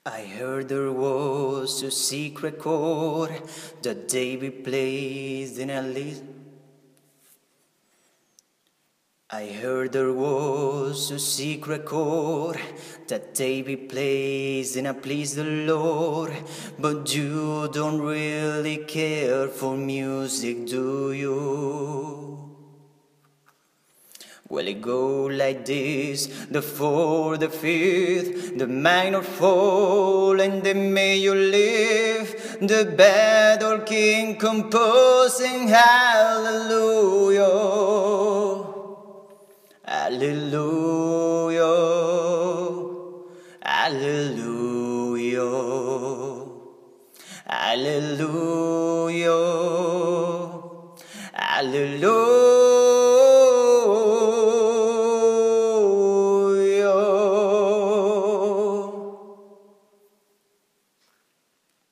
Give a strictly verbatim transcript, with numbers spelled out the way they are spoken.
I heard there was a secret chord that David plays in a list. I heard there was a secret chord that David plays in a please the Lord. But you don't really care for music, do you? Well, it go like this: the fourth, the fifth, the minor fall, and the major lift. The battle king composing hallelujah, hallelujah, hallelujah, hallelujah.